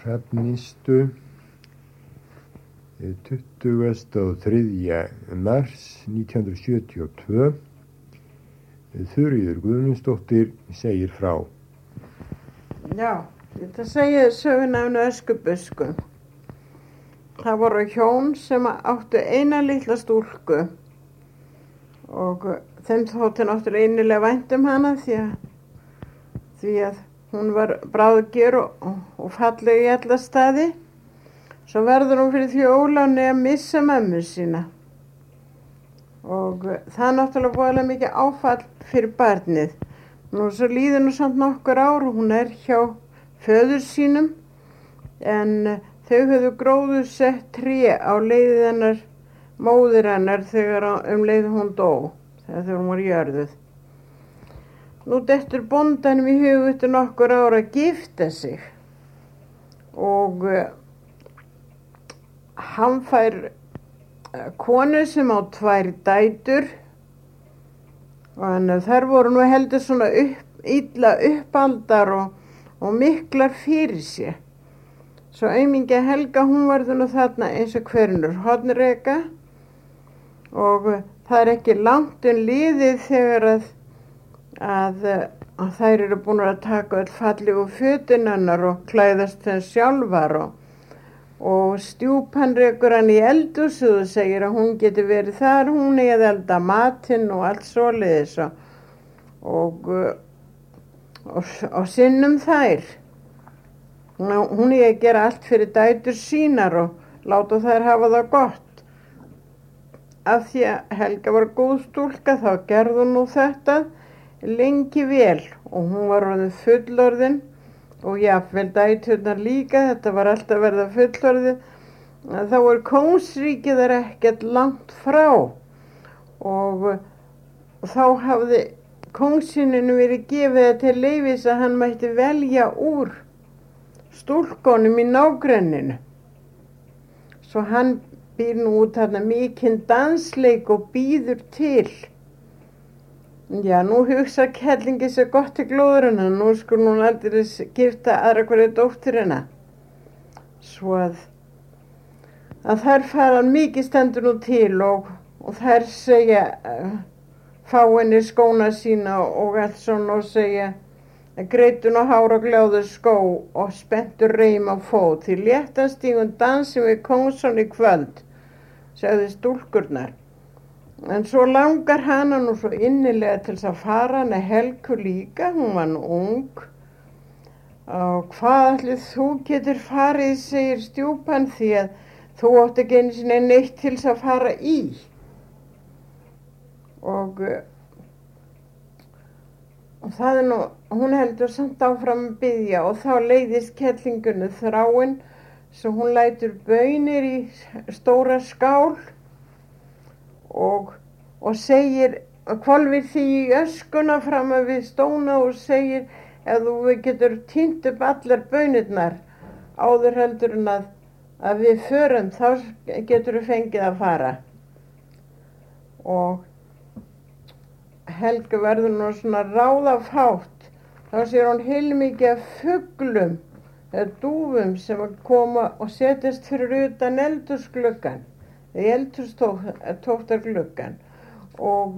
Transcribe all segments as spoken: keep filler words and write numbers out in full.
Hrafnistu tuttugasta og þriðja mars nítján hundruð sjötíu og tvö. Þuríður Guðmundsdóttir segir frá. Já, þetta segir söguna um Öskubusku. Það voru hjón sem áttu eina litla stúlku og þeim þótti náttúrulega innilega vænt um hana því að, því að hún var bráðger og, og falleg í alla staði. Svo verður hún fyrir því óláni að missa mömmu sína og það er náttúrulega voðalega mikið áfall fyrir barnið. Nú svo líður nú samt nokkur ár og hún er hjá föður sínum en þau höfðu gróðu sett tré á leiðið hennar móðir hennar þegar um leið hún dó, þegar hún var jörðuð. Nú dettur bóndanum í hug eftir nokkur ár að gifta sig og uh, hann fær uh, konu sem á tvær dætur og þær voru nú heldur svona upp, illa uppaldar og, og miklar fyrir sér. Svo aumingja Helga, hún varður nú þarna eins og hvernur hornreka og það er ekki langt um liðið þegar að, að, að þær eru búin að taka öll fallegu fötin hennar og klæðast þeim sjálfar og, og stjúpan rekur hann í eldhúsið og segir að hún geti verið þar, hún eigi að elda matinn og allt svoleiðis og, og, og, og sinnum þær. Hún eigi að gera allt fyrir dætur sínar og láta þær hafa það gott. Af því að Helga var góð stúlka þá gerði hún nú þetta lengi vel og hún var orðin fullorðin og jafnvel dæturnar líka, þetta var alltaf verða fullorðið. Þá var kóngsríkið þar ekkert langt frá og, og þá hafði kóngsininu verið gefið til leyfis að hann mætti velja úr stúlkonum í nágrenninu. Svo hann býr nú út þarna mikinn dansleik og býður til. Já, nú hugsa kellingi sér gott til glóðurina, nú skulle hún aldrei gifta aðra hverja dótturina. Svo að, að þær fara mikið stendur nú til og, og þær segja, uh, fá henni skóna sína og, og allt svona og segja, greitun og hár og gljáður skó og spenntur reim á fót, því léttan stígun dansi við Kóngsson í kvöld, segði stúlkurnar. En svo langar hana nú svo innilega til þess að fara hana Helgu líka, hún var nú ung. Og hvað ætlið þú getur farið, segir stjúpan, því að þú átt ekki einu sinni neitt til þess að fara í. Og, og það er nú, hún heldur samt áfram að biðja og þá leiðist kellingunni þráin, svo hún lætur baunir í stóra skál. Og, og segir, hvolfir því í öskuna fram að við stóna og segir ef þú getur tínt upp allar baunirnar áður heldur en að, að við förum, þá getur við fengið að fara. Og Helga verður nú svona ráðafátt, þá sér hún heilmikið af fuglum eða dúfum sem að koma og setjast fyrir utan eldhúsgluggann. Í eldhústóftar gluggan og,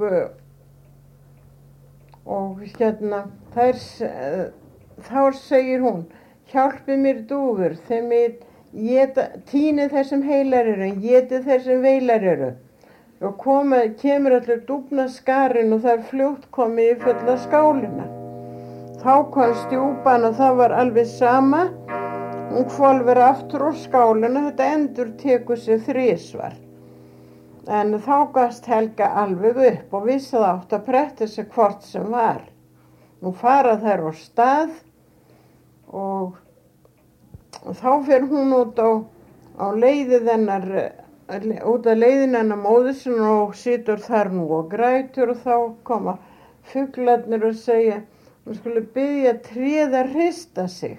og hérna þær, þá segir hún hjálpið mér dúfur þeim ég tíni þessum heilar eru, éti þessum veilar eru og koma, kemur allir dúfnaskarinn og það er fljótt komið í fulla skálina. Þá kom stjúpan og það var alveg sama. Hún hvolfir aftur úr skálina, þetta endur tekur sig þrisvar. En þá gafst Helga alveg upp og vissi að átt að pretta sig hvort sem var. Nú fara þær á stað og, og þá fer hún út á, á leiðið hennar, út á leiðin hennar móður sinni og situr þar nú og grætur og þá koma fuglarnir og segja, hún skulle biðja tréð að hrista sig.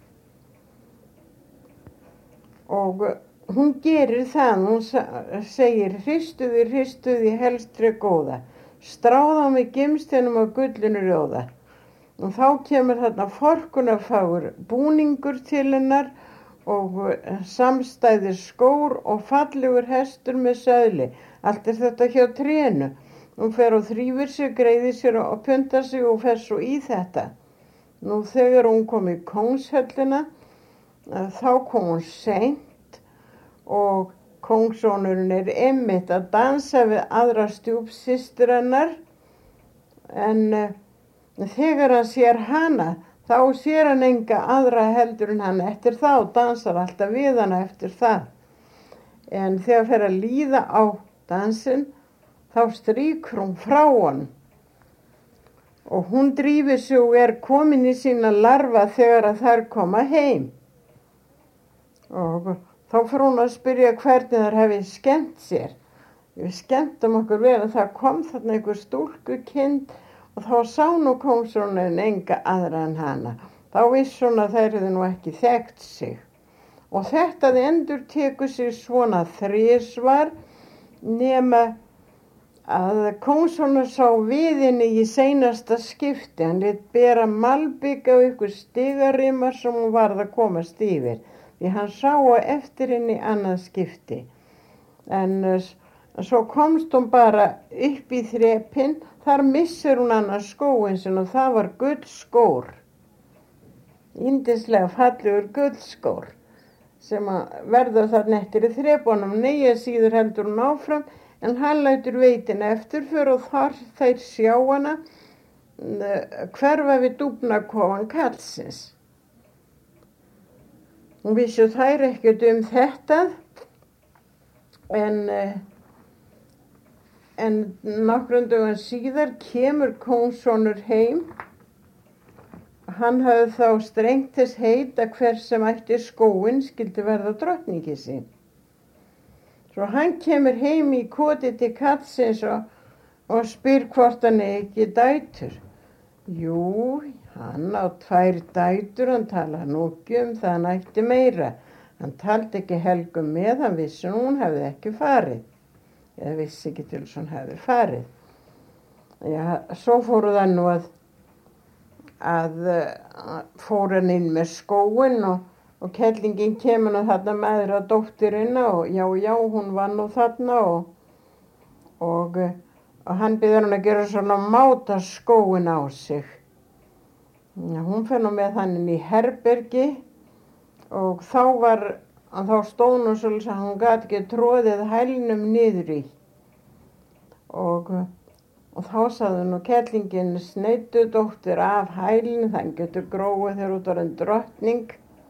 Og hún gerir það, hún segir hristuði, hristuði helstri góða, stráða með gimsteinum og gullinu rjóða. Og þá kemur þarna forkunarfagur búningur til hennar og samstæðir skór og fallegur hestur með söðli. Allt er þetta hjá trénu. Hún fer og þrýfir sig, greiðir sér og pyntar sig og fer svo í þetta. Nú þegar hún kom í kóngshöllina, þá kom hún seint og kóngssonurinn er einmitt að dansa við aðra stjúpsystur hennar, en uh, þegar hann sér hana, þá sér hann enga aðra heldur en hann eftir það og dansar alltaf við hana eftir það. En þegar fer að líða á dansinn, þá strýkur hún frá honum og hún drífur sig og er komin í sína larfa þegar að þær koma heim. Og þá fer hún að spyrja hvernig þær hefði skemmt sér. Við skemmtum okkur vel að það kom þarna einhver stúlkukind og þá sá nú kóngssonurinn enga aðra en hana. Þá vissi hún að þær hefði nú ekki þekkt sig. Og þetta endur tekur sig svona þrisvar nema að kóngssonur sá við henni í seinasta skipti. Hann lét bera malbik á ykkur stigarimar sem hún varð að komast yfir. Því hann sá á eftir henni annað skipti. En uh, svo komst hún bara upp í þrepinn, þar missir hún annars skóinn sinn og það var gullskór. Yndislega fallegur gullskór sem verður þarna eftir í þrepunum. Nei, síður heldur hún áfram, en hann lætur veitina eftir fyrir og þar þeir sjá hana uh, hverfa við dúfnakofan kallsins. Hún vissi þær ekkert um þetta, en, en nokkrum dögum síðar kemur kóngssonur heim. Hann hafði þá strengt þess heit að hver sem ætti skóinn skyldi verða drottningi sín. Svo hann kemur heim í koti til kallsins og, og spyr hvort hann ekki dætur. Jú, hann á tvær dætur, hann talaði nú ekki um það, hann ætti meira. Hann taldi ekki Helgu með, hann vissi hún hefði ekki farið. Eða vissi ekki til þess hún hefði farið. Já, svo fóru það nú að, að, að fóru hann inn með skóinn og, og kellingin kemur nú þarna með að dóttirina og já, já, hún var nú þarna og, og, og hann biður hann að gera svona máta skóinn á sig. Já, hún fer nú með hann inn í herbergi og þá var, þá stóð nú svolítið að hún gat ekki tróðið hælnum niður í. Og, og þá sagði nú kellingin, sneytu dóttir af hælinn, þann getur gróið þegar út orðin drottning.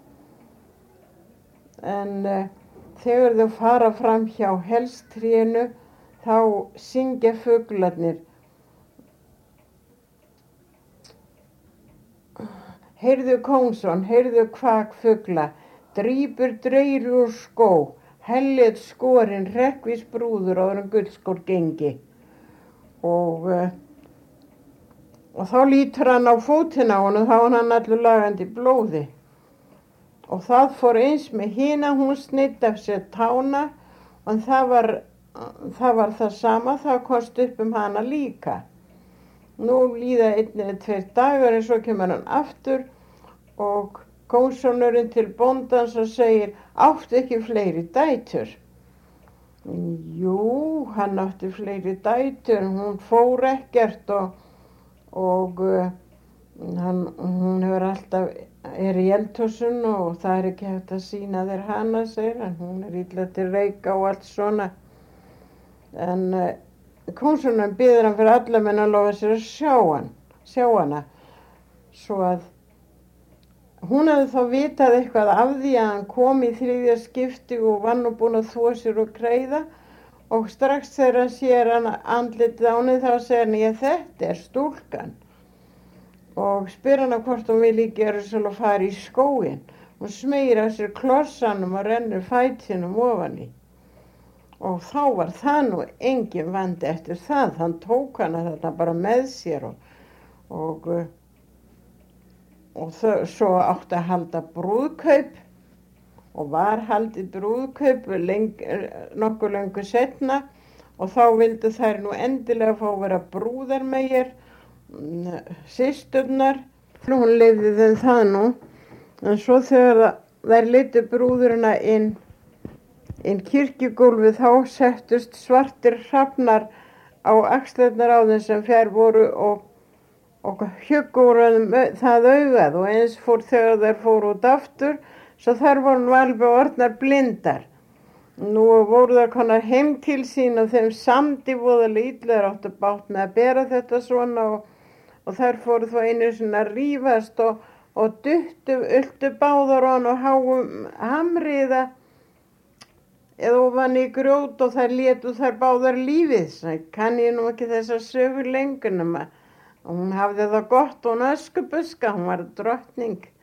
En uh, þegar þau fara fram hjá helstrénu, þá syngja fuglarnir. Heyrðu kóngsson, heyrðu kvak fugla, drýpur dreir úr skó, hellit skorinn, rekkvís brúður áður en gullskór gengi. Og, og þá lítur hann á fótinn á hann og þá var hann allur lagandi blóði. Og það fór eins með hina, hún snitt af sér tána og það var, það var það sama, það komst upp um hana líka. Nú líða einn eða tveir dagar en svo kemur hann aftur og kóngssonurinn til bóndans og segir, áttu ekki fleiri dætur? Jú, hann átti fleiri dætur, hún fór ekkert og, og uh, hann, hún hefur alltaf, er í eldhúsun og það er ekki hægt að sýna þér hana, segir hann, hún er illa til reika og allt svona. En uh, kóngssonurinn biður hann fyrir alla menn að lofa sér að sjá hann, sjá hana, svo að hún hefði þá vitað eitthvað af því að hann kom í þriðja skipti og var nú búinn að þvo sér og greiða og strax þegar hann sér hann andlitið á henni þá segir hann, ég þetta er stúlkan og spyr hann hvort hún vil ekki gera svo að fara í skóinn. Hún smeygir af sér klossanum og rennur fætinum ofan í. Og þá var það nú engin vandi eftir það, hann tók hana þetta bara með sér og, og, og þau, svo átti að halda brúðkaup og var haldið brúðkaup leng, nokkuð löngu setna og þá vildu þær nú endilega fá að vera brúðarmeyjar, systurnar, hún leyfði þeim það nú, en svo þegar þær litu brúðurina inn, inn kirkjugólfið, þá settust svartir hrafnar á axlirnar á þeim sem fjær voru og, og hjuggurum það augað og eins fór þegar þær fóru út aftur, svo þær voru alveg orðnar blindar. Nú voru þær konar heim til sín og þeim samdi voðalega illa, þær áttu bátt með að bera þetta svona og, og þær fóru þá einu sinni að rífast og, og duttu, ultu báðar on og háum hamriða eða ofan í grjót og þær létu þær báðar lífið. Það kann ég nú ekki þessa sögu lengur nema. Og hún hafði það gott, hún öskubuska, hún var drottning.